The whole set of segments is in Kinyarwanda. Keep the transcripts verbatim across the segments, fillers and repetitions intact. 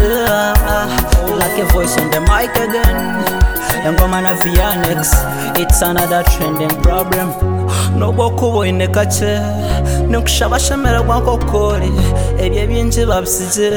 Like a voice on the mic again. Engoma na Vianex, it's another trending problem. Nubwo kubone kace nukushabashemera gwakokori ebye byinji babisije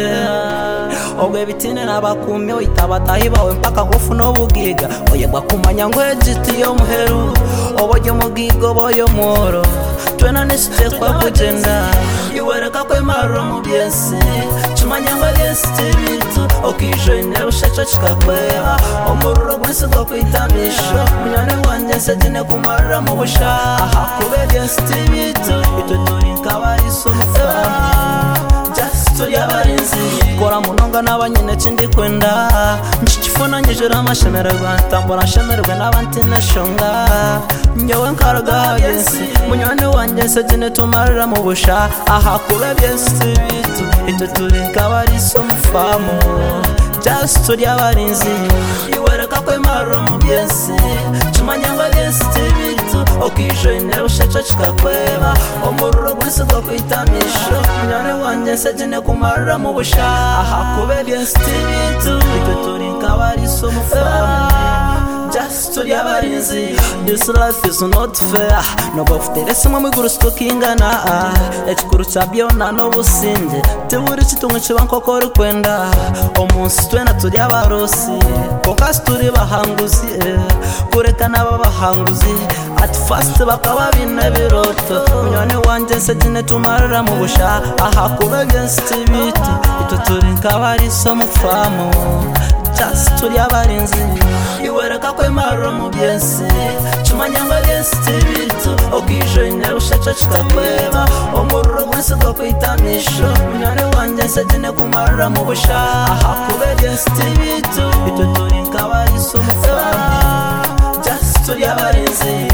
obwe bitine nabakumye itabatahi bawe mpaka gofu no bugiga oye gwakumanya ngwe giti yo muheru oboje mugigo boyo moro twena niste kwa kugenda iwereka kwe maro mu byese chumanya ngwe yestibitu okijene ushacha chikakweba omururo gwese gwa kwitamisha munyane wanje sedine kumara mu busha aha kubebe yestibitu itoturi nkabari sumufama just to yabarinzi kora munonga nabanyene chindi kwenda nchifuna njejera amashemererwa tambora shemererwa nabanti nashonga nyewe nkaraga yesi munyane wanje sedine tumarira mu busha aha kubebe yestibitu itoturi nkabari sumufama just to yabarinzi iwereka kwe maro mu byese chumanya ngo yestibitu okijene ushacha chikakweba omururo gwese gwa kwitamisha munyane wanje sedine kumara mu busha aha kubebe yestibitu itoturi nkabari sumufama just to yabarinzi. This life is not fair. No bafite semwe mwiguru stokingana ekikuru cyabyona no businde teburi kitumwe kibankokora kwenda omunsi twena turi abarosi kokasi turi bahanguzi kureka naba bahanguzi at first bakaba binebiroto munyane wanje sedine tumarira mu busha aha kubege stibitu itoturi nkabari somufamo just to yabarinzi iwereka kwe maro mu byese chumanya ngo yestibitu okijene ushacha chikakweba omururo gwese gwa kwitamisha munyane wanje sedine kumara mu busha aha kubege yestibitu itoturi nkabari somufama just to yabarinzi.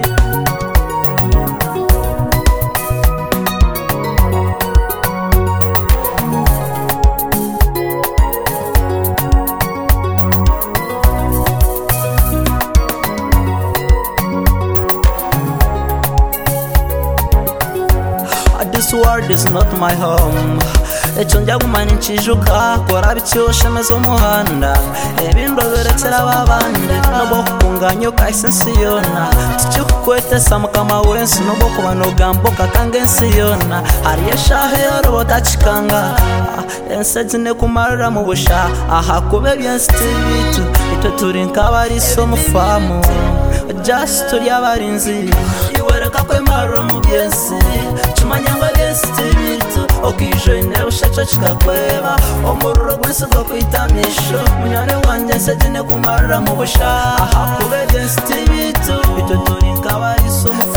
This world is not my home. Echo njya gumana inchijuka kora bicyoshe mezo muhanda ebindo berekera babande nobo kunganyo kaisensiyona tucyukwete samukama wensi nobo kubanogambo kakangensiyona hariye shahe yorobota chikanga ensejine kumarira mu busha aha kubebye stibitu itoturi nkabari somufamo just to yabarinzi iwereka kwe maro mu byese chumanya ngo yestibitu okijene ushacha chikakweba omururo gwese gwa kwitamisha munyane wanje sedine kumara mu busha aha kubebe yestibitu itoturi nkabari somu